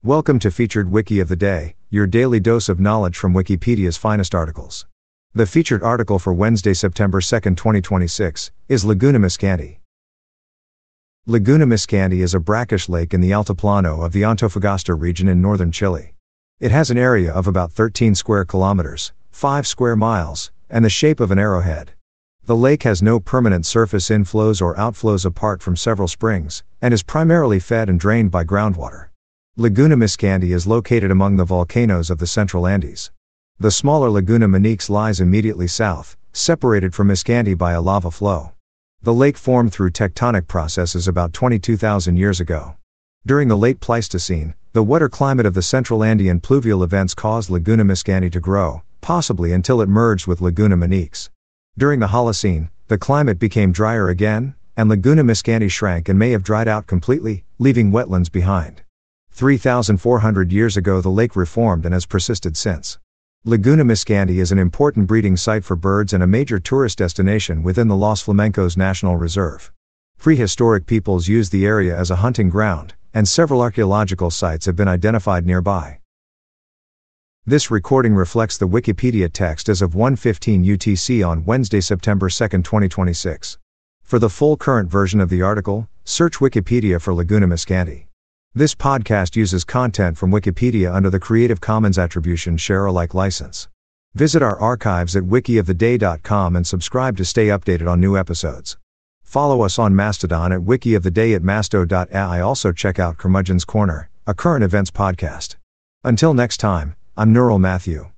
Welcome to Featured Wiki of the Day, your daily dose of knowledge from Wikipedia's finest articles. The featured article for Wednesday, September 2, 2026, is Laguna Miscanthi. Laguna Miscanthi is a brackish lake in the Altiplano of the Antofagasta region in northern Chile. It has an area of about 13 square kilometers, 5 square miles, and the shape of an arrowhead. The lake has no permanent surface inflows or outflows apart from several springs, and is primarily fed and drained by groundwater. Laguna Miscanthi is located among the volcanoes of the Central Andes. The smaller Laguna Manix lies immediately south, separated from Miscanthi by a lava flow. The lake formed through tectonic processes about 22,000 years ago. During the late Pleistocene, the wetter climate of the Central Andean pluvial events caused Laguna Miscanthi to grow, possibly until it merged with Laguna Manix. During the Holocene, the climate became drier again, and Laguna Miscanthi shrank and may have dried out completely, leaving wetlands behind. 3,400 years ago the lake reformed and has persisted since. Laguna Miscanthi is an important breeding site for birds and a major tourist destination within the Los Flamencos National Reserve. Prehistoric peoples used the area as a hunting ground, and several archaeological sites have been identified nearby. This recording reflects the Wikipedia text as of 1:15 UTC on Wednesday, September 2, 2026. For the full current version of the article, search Wikipedia for Laguna Miscanthi. This podcast uses content from Wikipedia under the Creative Commons Attribution Share Alike license. Visit our archives at wikioftheday.com and subscribe to stay updated on new episodes. Follow us on Mastodon at wikioftheday at masto.ai. Also check out Curmudgeon's Corner, a current events podcast. Until next time, I'm Neural Matthew.